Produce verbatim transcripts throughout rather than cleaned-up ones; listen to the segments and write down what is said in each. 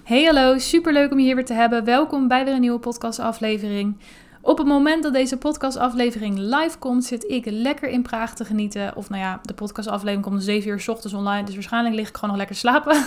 Hey hallo, superleuk om je hier weer te hebben. Welkom bij weer een nieuwe podcastaflevering. Op het moment dat deze podcastaflevering live komt, zit ik lekker in Praag te genieten. Of nou ja, de podcastaflevering komt om zeven uur 's ochtends online, dus waarschijnlijk lig ik gewoon nog lekker slapen.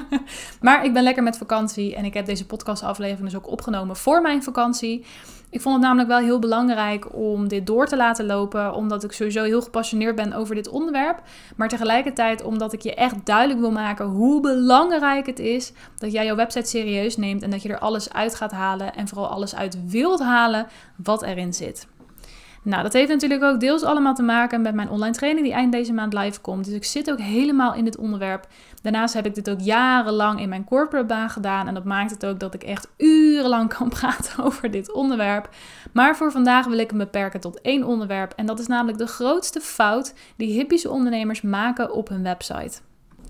Maar ik ben lekker met vakantie en ik heb deze podcastaflevering dus ook opgenomen voor mijn vakantie. Ik vond het namelijk wel heel belangrijk om dit door te laten lopen, omdat ik sowieso heel gepassioneerd ben over dit onderwerp. Maar tegelijkertijd omdat ik je echt duidelijk wil maken hoe belangrijk het is dat jij jouw website serieus neemt en dat je er alles uit gaat halen en vooral alles uit wilt halen wat erin zit. Nou, dat heeft natuurlijk ook deels allemaal te maken met mijn online training die eind deze maand live komt. Dus ik zit ook helemaal in dit onderwerp. Daarnaast heb ik dit ook jarenlang in mijn corporate baan gedaan. En dat maakt het ook dat ik echt urenlang kan praten over dit onderwerp. Maar voor vandaag wil ik me beperken tot één onderwerp. En dat is namelijk de grootste fout die hippische ondernemers maken op hun website.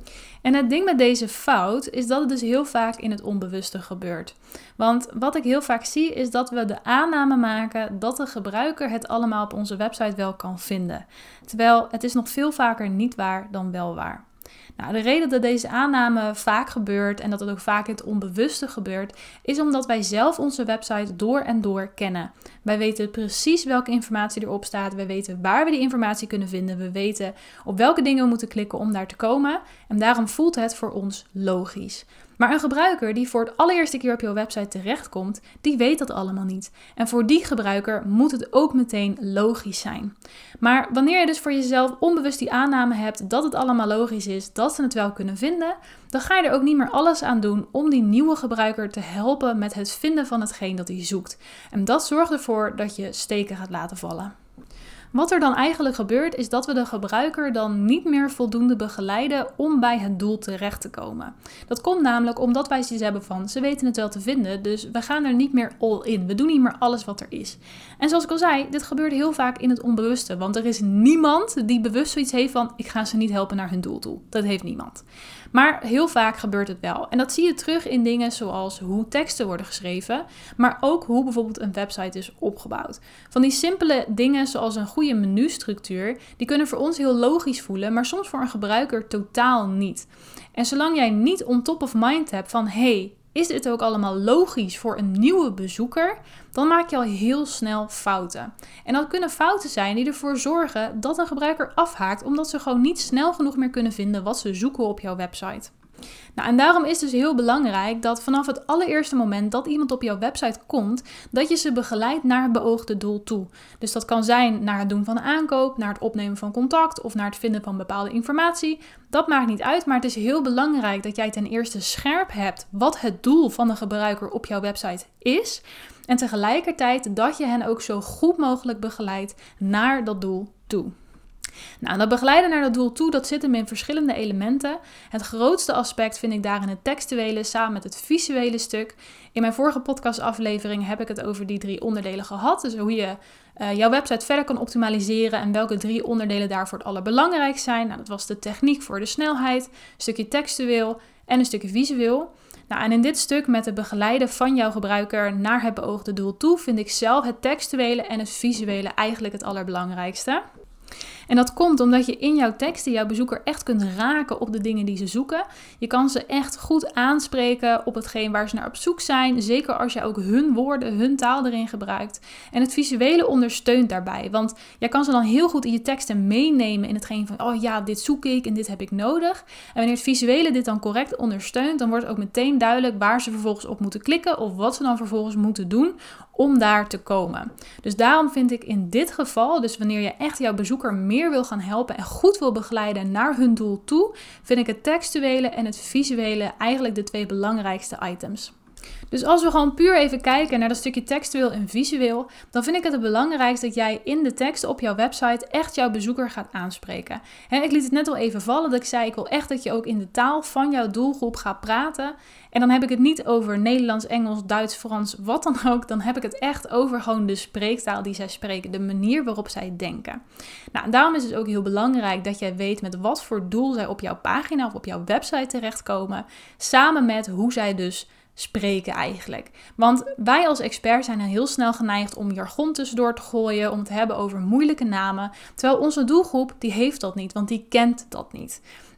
En het ding met deze fout is dat het dus heel vaak in het onbewuste gebeurt. Want wat ik heel vaak zie is dat we de aanname maken dat de gebruiker het allemaal op onze website wel kan vinden. Terwijl het is nog veel vaker niet waar dan wel waar. Nou, de reden dat deze aanname vaak gebeurt en dat het ook vaak in het onbewuste gebeurt, is omdat wij zelf onze website door en door kennen. Wij weten precies welke informatie erop staat, wij weten waar we die informatie kunnen vinden, we weten op welke dingen we moeten klikken om daar te komen en daarom voelt het voor ons logisch. Maar een gebruiker die voor het allereerste keer op jouw website terechtkomt, die weet dat allemaal niet. En voor die gebruiker moet het ook meteen logisch zijn. Maar wanneer je dus voor jezelf onbewust die aanname hebt dat het allemaal logisch is, dat ze het wel kunnen vinden, dan ga je er ook niet meer alles aan doen om die nieuwe gebruiker te helpen met het vinden van hetgeen dat hij zoekt. En dat zorgt ervoor dat je steken gaat laten vallen. Wat er dan eigenlijk gebeurt is dat we de gebruiker dan niet meer voldoende begeleiden om bij het doel terecht te komen. Dat komt namelijk omdat wij zoiets hebben van, ze weten het wel te vinden, dus we gaan er niet meer all in. We doen niet meer alles wat er is. En zoals ik al zei, dit gebeurt heel vaak in het onbewuste, want er is niemand die bewust zoiets heeft van, ik ga ze niet helpen naar hun doel toe. Dat heeft niemand. Maar heel vaak gebeurt het wel. En dat zie je terug in dingen zoals hoe teksten worden geschreven, maar ook hoe bijvoorbeeld een website is opgebouwd. Van die simpele dingen zoals een goede menustructuur, die kunnen voor ons heel logisch voelen, maar soms voor een gebruiker totaal niet. En zolang jij niet on top of mind hebt van, hey, is dit ook allemaal logisch voor een nieuwe bezoeker, dan maak je al heel snel fouten. En dat kunnen fouten zijn die ervoor zorgen dat een gebruiker afhaakt, omdat ze gewoon niet snel genoeg meer kunnen vinden wat ze zoeken op jouw website. Nou, en daarom is het dus heel belangrijk dat vanaf het allereerste moment dat iemand op jouw website komt, dat je ze begeleidt naar het beoogde doel toe. Dus dat kan zijn naar het doen van een aankoop, naar het opnemen van contact of naar het vinden van bepaalde informatie. Dat maakt niet uit, maar het is heel belangrijk dat jij ten eerste scherp hebt wat het doel van de gebruiker op jouw website is. En tegelijkertijd dat je hen ook zo goed mogelijk begeleidt naar dat doel toe. Nou, dat begeleiden naar dat doel toe, dat zit hem in verschillende elementen. Het grootste aspect vind ik daarin het textuele samen met het visuele stuk. In mijn vorige podcastaflevering heb ik het over die drie onderdelen gehad. Dus hoe je uh, jouw website verder kan optimaliseren en welke drie onderdelen daarvoor het allerbelangrijkst zijn. Nou, dat was de techniek voor de snelheid, een stukje textueel en een stukje visueel. Nou, en in dit stuk met het begeleiden van jouw gebruiker naar het beoogde doel toe vind ik zelf het textuele en het visuele eigenlijk het allerbelangrijkste. En dat komt omdat je in jouw teksten jouw bezoeker echt kunt raken op de dingen die ze zoeken. Je kan ze echt goed aanspreken op hetgeen waar ze naar op zoek zijn. Zeker als je ook hun woorden, hun taal erin gebruikt. En het visuele ondersteunt daarbij. Want jij kan ze dan heel goed in je teksten meenemen in hetgeen van, oh ja, dit zoek ik en dit heb ik nodig. En wanneer het visuele dit dan correct ondersteunt, dan wordt ook meteen duidelijk waar ze vervolgens op moeten klikken of wat ze dan vervolgens moeten doen om daar te komen. Dus daarom vind ik in dit geval, dus wanneer je echt jouw bezoeker meer wil gaan helpen en goed wil begeleiden naar hun doel toe, vind ik het textuele en het visuele eigenlijk de twee belangrijkste items. Dus als we gewoon puur even kijken naar dat stukje textueel en visueel, dan vind ik het het belangrijkste dat jij in de tekst op jouw website echt jouw bezoeker gaat aanspreken. En ik liet het net al even vallen dat ik zei, ik wil echt dat je ook in de taal van jouw doelgroep gaat praten. En dan heb ik het niet over Nederlands, Engels, Duits, Frans, wat dan ook. Dan heb ik het echt over gewoon de spreektaal die zij spreken, de manier waarop zij denken. Nou, en daarom is het ook heel belangrijk dat jij weet met wat voor doel zij op jouw pagina of op jouw website terechtkomen, samen met hoe zij dus spreken eigenlijk. Want wij als experts zijn heel snel geneigd om jargon tussendoor te gooien, om het te hebben over moeilijke namen. Terwijl onze doelgroep, die heeft dat niet, want die kent dat niet.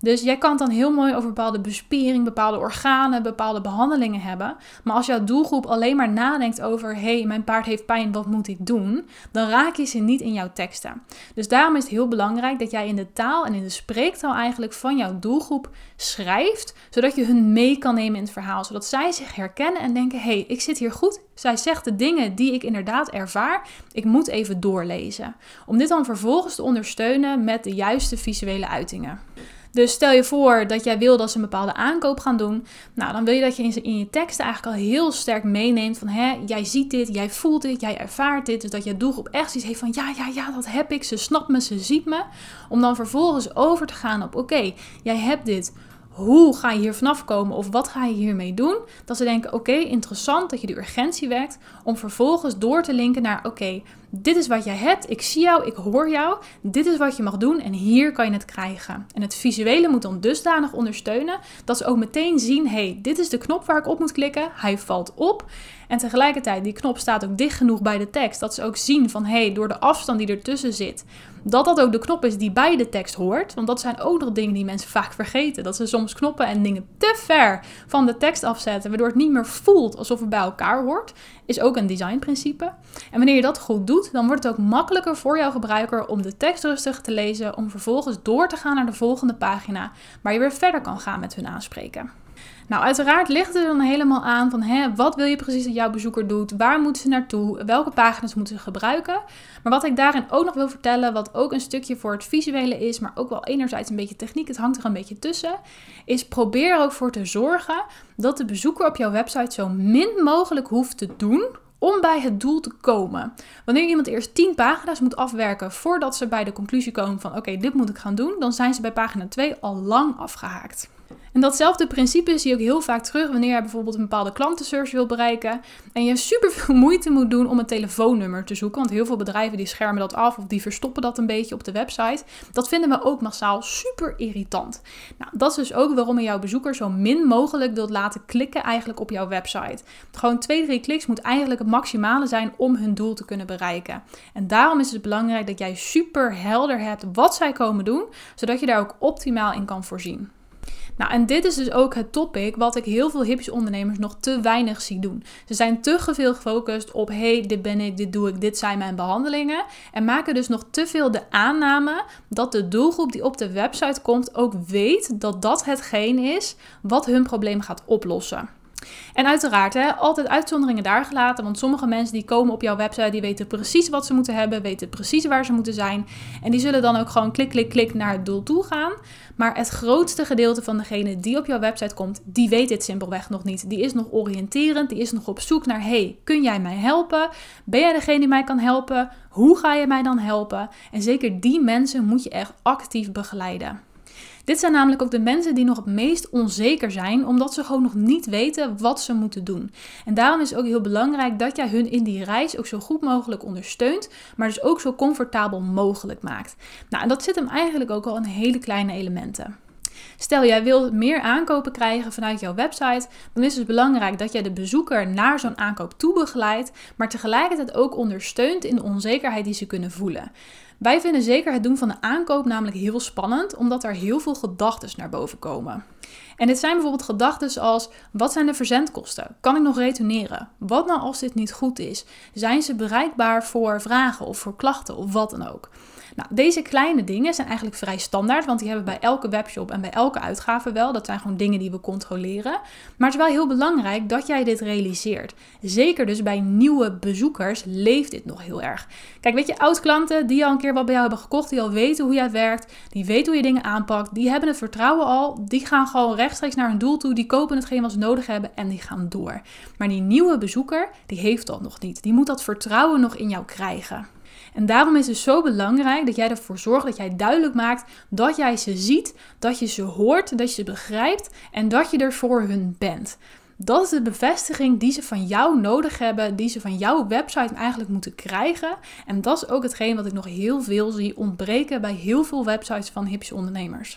Dus jij kan het dan heel mooi over bepaalde bespiering, bepaalde organen, bepaalde behandelingen hebben. Maar als jouw doelgroep alleen maar nadenkt over, hé, hey, mijn paard heeft pijn, wat moet ik doen? Dan raak je ze niet in jouw teksten. Dus daarom is het heel belangrijk dat jij in de taal en in de spreektaal eigenlijk van jouw doelgroep schrijft, zodat je hun mee kan nemen in het verhaal. Zodat zij zich herkennen en denken, hé, hey, ik zit hier goed. Zij zegt de dingen die ik inderdaad ervaar. Ik moet even doorlezen. Om dit dan vervolgens te ondersteunen met de juiste visuele uitingen. Dus stel je voor dat jij wil dat ze een bepaalde aankoop gaan doen. Nou, dan wil je dat je in je teksten eigenlijk al heel sterk meeneemt van, hè, jij ziet dit, jij voelt dit, jij ervaart dit. Dus dat je doelgroep echt iets heeft van, ja, ja, ja, dat heb ik. Ze snapt me, ze ziet me. Om dan vervolgens over te gaan op, oké, okay, jij hebt dit. Hoe ga je hier vanaf komen of wat ga je hiermee doen? Dat ze denken, oké, okay, interessant dat je de urgentie wekt. Om vervolgens door te linken naar, oké, okay, dit is wat jij hebt. Ik zie jou, ik hoor jou. Dit is wat je mag doen en hier kan je het krijgen. En het visuele moet dan dusdanig ondersteunen dat ze ook meteen zien, hé, hey, dit is de knop waar ik op moet klikken. Hij valt op. En tegelijkertijd, die knop staat ook dicht genoeg bij de tekst. Dat ze ook zien van, hé, hey, door de afstand die ertussen zit, dat dat ook de knop is die bij de tekst hoort. Want dat zijn ook nog dingen die mensen vaak vergeten. Dat ze soms knoppen en dingen te ver van de tekst afzetten, waardoor het niet meer voelt alsof het bij elkaar hoort. Is ook een designprincipe. En wanneer je dat goed doet, dan wordt het ook makkelijker voor jouw gebruiker om de tekst rustig te lezen, om vervolgens door te gaan naar de volgende pagina, waar je weer verder kan gaan met hun aanspreken. Nou, uiteraard ligt het er dan helemaal aan van, hè, wat wil je precies dat jouw bezoeker doet? Waar moeten ze naartoe? Welke pagina's moeten ze gebruiken? Maar wat ik daarin ook nog wil vertellen, wat ook een stukje voor het visuele is, maar ook wel enerzijds een beetje techniek, het hangt er een beetje tussen, is probeer er ook voor te zorgen dat de bezoeker op jouw website zo min mogelijk hoeft te doen om bij het doel te komen. Wanneer iemand eerst tien pagina's moet afwerken voordat ze bij de conclusie komen van, oké, okay, dit moet ik gaan doen, dan zijn ze bij pagina twee al lang afgehaakt. En datzelfde principe zie je ook heel vaak terug wanneer je bijvoorbeeld een bepaalde klantensearch wil bereiken en je super veel moeite moet doen om een telefoonnummer te zoeken. Want heel veel bedrijven die schermen dat af of die verstoppen dat een beetje op de website. Dat vinden we ook massaal super irritant. Nou, dat is dus ook waarom je jouw bezoeker zo min mogelijk wilt laten klikken eigenlijk op jouw website. Gewoon twee, drie kliks moet eigenlijk het maximale zijn om hun doel te kunnen bereiken. En daarom is het belangrijk dat jij super helder hebt wat zij komen doen, zodat je daar ook optimaal in kan voorzien. Nou, en dit is dus ook het topic wat ik heel veel hippische ondernemers nog te weinig zie doen. Ze zijn te veel gefocust op, hey, dit ben ik, dit doe ik, dit zijn mijn behandelingen. En maken dus nog te veel de aanname dat de doelgroep die op de website komt ook weet dat dat hetgeen is wat hun probleem gaat oplossen. En uiteraard, hè, altijd uitzonderingen daar gelaten, want sommige mensen die komen op jouw website, die weten precies wat ze moeten hebben, weten precies waar ze moeten zijn. En die zullen dan ook gewoon klik, klik, klik naar het doel toe gaan. Maar het grootste gedeelte van degene die op jouw website komt, die weet dit simpelweg nog niet. Die is nog oriënterend, die is nog op zoek naar, hey, kun jij mij helpen? Ben jij degene die mij kan helpen? Hoe ga je mij dan helpen? En zeker die mensen moet je echt actief begeleiden. Dit zijn namelijk ook de mensen die nog het meest onzeker zijn, omdat ze gewoon nog niet weten wat ze moeten doen. En daarom is het ook heel belangrijk dat jij hun in die reis ook zo goed mogelijk ondersteunt, maar dus ook zo comfortabel mogelijk maakt. Nou, en dat zit hem eigenlijk ook al in hele kleine elementen. Stel, jij wil meer aankopen krijgen vanuit jouw website, dan is het belangrijk dat jij de bezoeker naar zo'n aankoop toe begeleidt, maar tegelijkertijd ook ondersteunt in de onzekerheid die ze kunnen voelen. Wij vinden zeker het doen van een aankoop namelijk heel spannend, omdat er heel veel gedachten naar boven komen. En dit zijn bijvoorbeeld gedachten als, wat zijn de verzendkosten? Kan ik nog retourneren? Wat nou als dit niet goed is? Zijn ze bereikbaar voor vragen of voor klachten of wat dan ook? Nou, deze kleine dingen zijn eigenlijk vrij standaard, want die hebben bij elke webshop en bij elke uitgave wel. Dat zijn gewoon dingen die we controleren. Maar het is wel heel belangrijk dat jij dit realiseert. Zeker dus bij nieuwe bezoekers leeft dit nog heel erg. Kijk, weet je, oud-klanten die al een keer wat bij jou hebben gekocht, die al weten hoe jij werkt, die weten hoe je dingen aanpakt, die hebben het vertrouwen al, die gaan gewoon rechtstreeks naar hun doel toe, die kopen hetgeen wat ze nodig hebben en die gaan door. Maar die nieuwe bezoeker, die heeft dat nog niet. Die moet dat vertrouwen nog in jou krijgen. En daarom is het zo belangrijk dat jij ervoor zorgt dat jij duidelijk maakt dat jij ze ziet, dat je ze hoort, dat je ze begrijpt en dat je er voor hun bent. Dat is de bevestiging die ze van jou nodig hebben, die ze van jouw website eigenlijk moeten krijgen. En dat is ook hetgeen wat ik nog heel veel zie ontbreken bij heel veel websites van hippische ondernemers.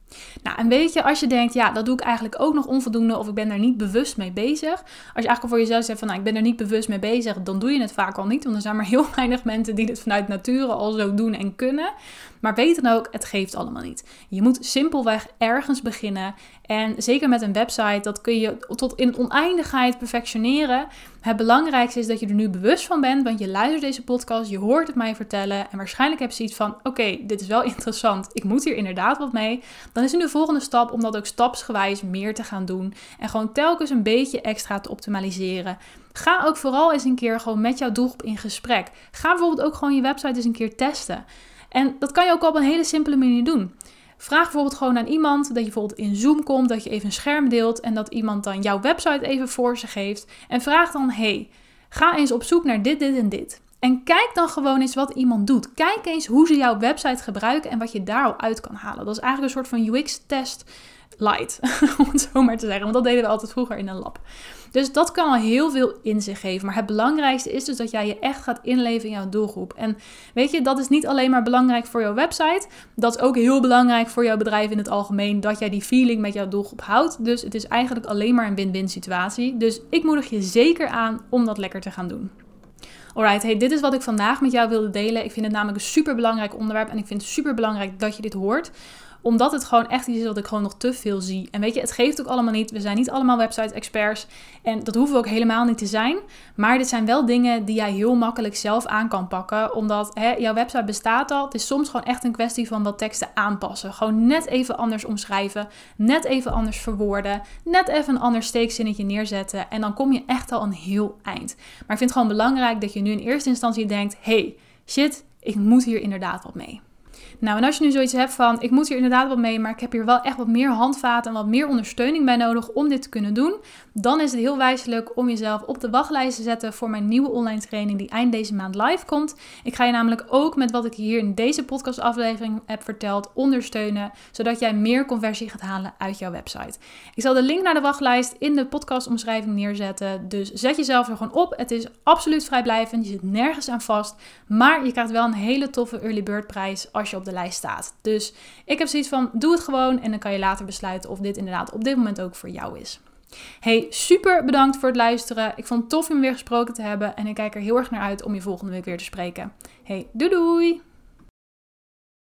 Nou, en weet je, als je denkt, ja, dat doe ik eigenlijk ook nog onvoldoende of ik ben daar niet bewust mee bezig. Als je eigenlijk al voor jezelf zegt van, nou, ik ben er niet bewust mee bezig, dan doe je het vaak al niet. Want er zijn maar heel weinig mensen die dit vanuit nature al zo doen en kunnen. Maar weet dan ook, het geeft allemaal niet. Je moet simpelweg ergens beginnen. En zeker met een website, dat kun je tot in oneindigheid perfectioneren. Het belangrijkste is dat je er nu bewust van bent, want je luistert deze podcast, je hoort het mij vertellen. En waarschijnlijk heb je zoiets van, oké, okay, dit is wel interessant, ik moet hier inderdaad wat mee. Dan is nu de volgende stap om dat ook stapsgewijs meer te gaan doen. En gewoon telkens een beetje extra te optimaliseren. Ga ook vooral eens een keer gewoon met jouw doelgroep in gesprek. Ga bijvoorbeeld ook gewoon je website eens een keer testen. En dat kan je ook al op een hele simpele manier doen. Vraag bijvoorbeeld gewoon aan iemand dat je bijvoorbeeld in Zoom komt, dat je even een scherm deelt en dat iemand dan jouw website even voor ze geeft. En vraag dan, hey, ga eens op zoek naar dit, dit en dit. En kijk dan gewoon eens wat iemand doet. Kijk eens hoe ze jouw website gebruiken en wat je daar al uit kan halen. Dat is eigenlijk een soort van U X-test light, om het zo maar te zeggen. Want dat deden we altijd vroeger in een lab. Dus dat kan al heel veel inzicht geven. Maar het belangrijkste is dus dat jij je echt gaat inleven in jouw doelgroep. En weet je, dat is niet alleen maar belangrijk voor jouw website. Dat is ook heel belangrijk voor jouw bedrijf in het algemeen. Dat jij die feeling met jouw doelgroep houdt. Dus het is eigenlijk alleen maar een win-win situatie. Dus ik moedig je zeker aan om dat lekker te gaan doen. Alright, hey, dit is wat ik vandaag met jou wilde delen. Ik vind het namelijk een super belangrijk onderwerp. En ik vind het super belangrijk dat je dit hoort. Omdat het gewoon echt iets is wat ik gewoon nog te veel zie. En weet je, het geeft ook allemaal niet. We zijn niet allemaal website-experts. En dat hoeven we ook helemaal niet te zijn. Maar dit zijn wel dingen die jij heel makkelijk zelf aan kan pakken. Omdat hè, jouw website bestaat al. Het is soms gewoon echt een kwestie van wat teksten aanpassen. Gewoon net even anders omschrijven. Net even anders verwoorden. Net even een ander steekzinnetje neerzetten. En dan kom je echt al een heel eind. Maar ik vind het gewoon belangrijk dat je nu in eerste instantie denkt, hey, shit, ik moet hier inderdaad wat mee. Nou, en als je nu zoiets hebt van, ik moet hier inderdaad wat mee, maar ik heb hier wel echt wat meer handvaten en wat meer ondersteuning bij nodig om dit te kunnen doen, dan is het heel wijselijk om jezelf op de wachtlijst te zetten voor mijn nieuwe online training die eind deze maand live komt. Ik ga je namelijk ook met wat ik hier in deze podcastaflevering heb verteld ondersteunen, zodat jij meer conversie gaat halen uit jouw website. Ik zal de link naar de wachtlijst in de podcastomschrijving neerzetten, dus zet jezelf er gewoon op. Het is absoluut vrijblijvend, je zit nergens aan vast, maar je krijgt wel een hele toffe early bird prijs als je op de lijst staat. Dus ik heb zoiets van, doe het gewoon en dan kan je later besluiten of dit inderdaad op dit moment ook voor jou is. Hey, super bedankt voor het luisteren. Ik vond het tof om weer gesproken te hebben en ik kijk er heel erg naar uit om je volgende week weer te spreken. Hey, doei doei!